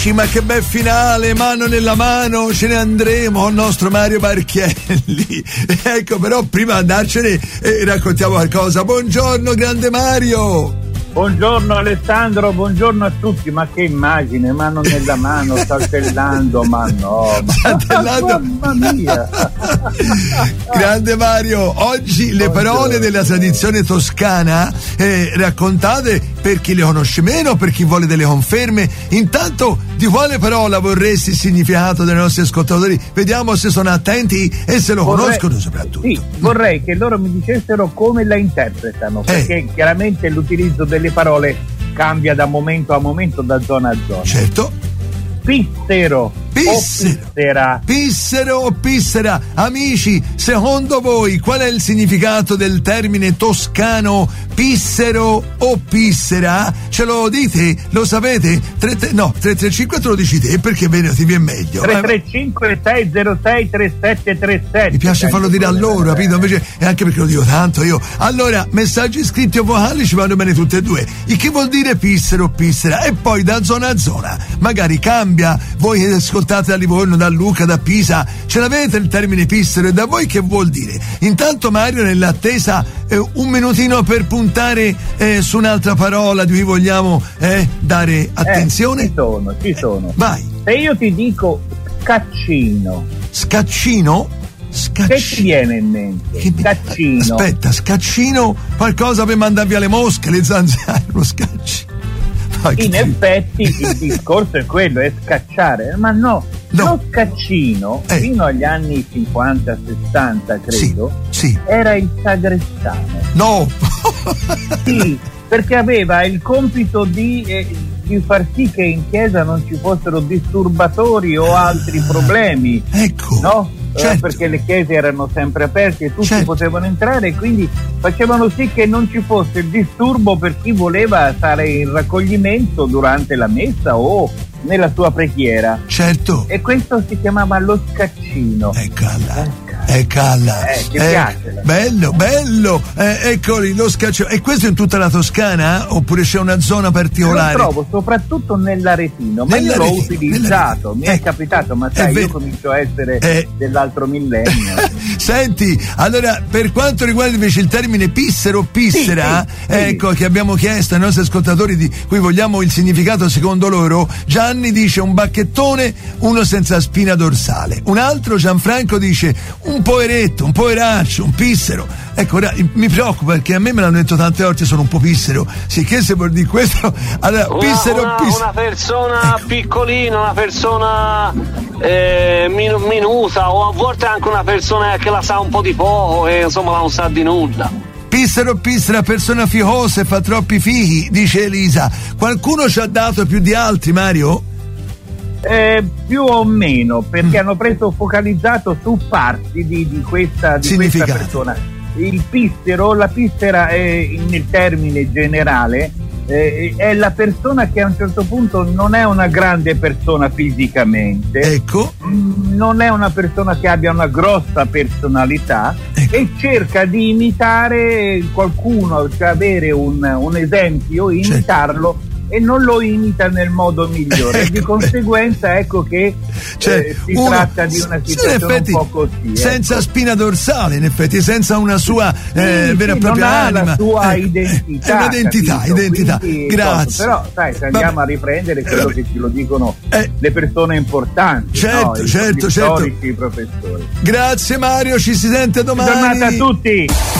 Amici, ma che bel finale, mano nella mano, ce ne andremo con il nostro Mario Marchielli. Ecco, però prima di andarcene raccontiamo qualcosa. Buongiorno, grande Mario. Buongiorno Alessandro, buongiorno a tutti. Ma che immagine, mano nella mano, saltellando, ma no, saltellando. Mamma mia. Grande Mario, oggi le parole della tradizione toscana raccontate per chi le conosce meno, per chi vuole delle conferme. Intanto, di quale parola vorresti il significato dei nostri ascoltatori? Vediamo se sono attenti e se lo conoscono soprattutto. Sì, vorrei che loro mi dicessero come la interpretano, perché chiaramente l'utilizzo delle parole cambia da momento a momento, da zona a zona. Certo. Pissero. Pissero o pissera. Amici, secondo voi qual è il significato del termine toscano pissero o pissera? Ce lo dite? Lo sapete? 335 te lo dici te, perché bene ti viene meglio. 335 606 3737. Mi piace farlo dire a loro, capito? Invece, e anche perché lo dico tanto io. Allora, messaggi scritti o vocali ci vanno bene tutti e due. Il che vuol dire pissero o pissera? E poi da zona a zona magari cambia. Voi che ascoltate da Livorno, da Lucca, da Pisa, ce l'avete il termine pissero? E da voi che vuol dire? Intanto Mario, nell'attesa, un minutino per puntare su un'altra parola di cui vogliamo dare attenzione. Ci sono. Vai. Se io ti dico scaccino. Scaccino? Che ti viene in mente? Scaccino. Aspetta, scaccino, qualcosa per mandare via le mosche, le zanzare, lo scaccino. In effetti il discorso è quello, è scacciare, ma no. Lo scaccino fino agli anni 50-60 credo sì. Era il sagrestano. No. Sì, perché aveva il compito di far sì che in chiesa non ci fossero disturbatori o altri problemi. Ecco. No? Certo. Perché le chiese erano sempre aperte e tutti potevano entrare, e quindi facevano sì che non ci fosse il disturbo per chi voleva stare in raccoglimento durante la messa o nella sua preghiera. Certo. E questo si chiamava lo scaccino. Eccola. Ti piace? Bello. Eccoli, lo scaccino. E questo in tutta la Toscana? Oppure c'è una zona particolare? Lo trovo soprattutto nell'Aretino, ma io l'ho utilizzato, mi è capitato, ma sai, io comincio a essere dell'altro millennio. Senti, allora, per quanto riguarda invece il termine pissero o pissera, ecco, che abbiamo chiesto ai nostri ascoltatori di cui vogliamo il significato secondo loro, Gianni dice un bacchettone, uno senza spina dorsale. Un altro, Gianfranco, dice un poveretto, un poveraccio, un pissero. Ecco, ora mi preoccupa perché a me l'hanno detto tante volte, sono un po' pissero. Sì, che se vuol dire questo? Allora, pissero. Una persona piccolina, una persona minuta, o a volte anche una persona che la sa un po' di poco e insomma non sa di nulla. Pissero o pissera, persona ficosa e fa troppi fighi, dice Elisa. Qualcuno ci ha dato più di altri, Mario? Più o meno, perché hanno focalizzato su parti di questa persona. Il pissero, la pissera nel termine generale è la persona che a un certo punto non è una grande persona fisicamente, ecco, non è una persona che abbia una grossa personalità, ecco, e cerca di imitare qualcuno, cioè avere un esempio, imitarlo, e non lo imita nel modo migliore, ecco, di conseguenza ecco che si tratta di una situazione un po' così, senza spina dorsale, in effetti, senza una sua vera e propria anima, la sua identità, identità. Quindi, grazie. Però sai, se andiamo a riprendere quello che ci lo dicono le persone importanti, certo. storici, i professori. Grazie Mario, ci si sente domani. Buona giornata a tutti.